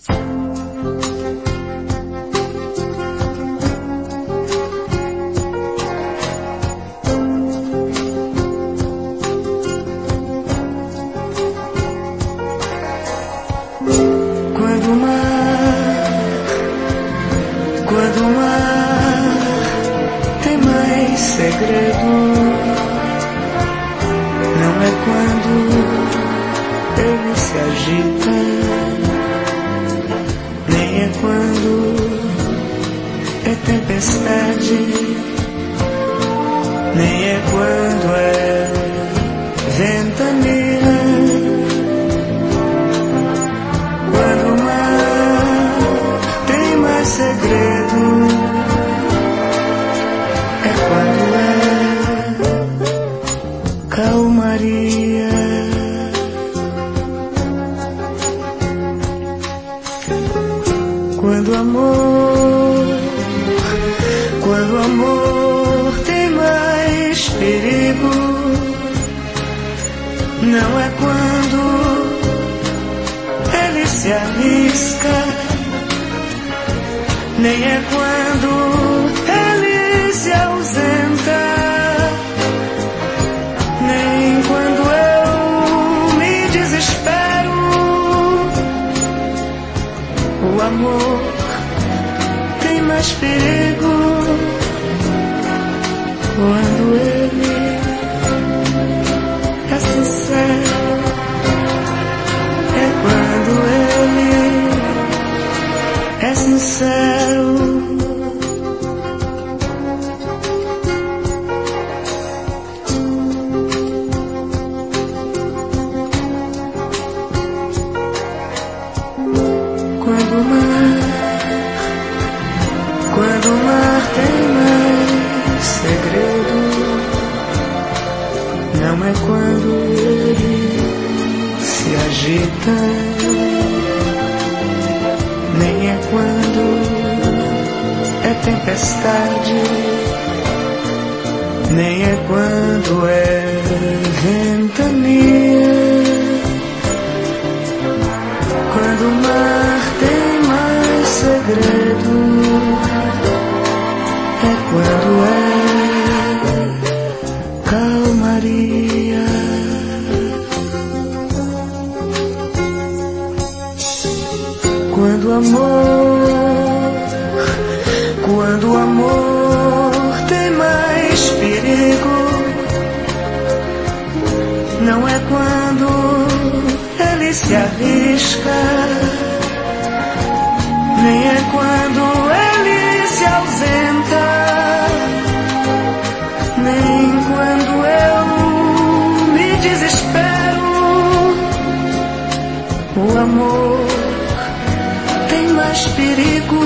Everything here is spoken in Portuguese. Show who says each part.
Speaker 1: Quando o mar tem mais segredo, não é quando ele se agita, nem é quando é tempestade, nem é quando é ventania. Quando o mar tem mais segredo, é quando é calmaria. Quando o amor tem mais perigo, não é quando ele se arrisca, nem é quando ele se ausenta, nem quando eu me desespero. O amor tem mais perigo quando ele é sincero, é quando ele é sincero. Quando o mar tem mais segredo, não é quando ele se agita, nem é quando é tempestade, nem é quando é ventania. Quando o mar tem mais segredo, é quando é calmaria. Quando o amor tem mais perigo, não é quando ele se arrisca, nem é quando ele se ausenta, nem quando eu me desespero. O amor tem mais perigo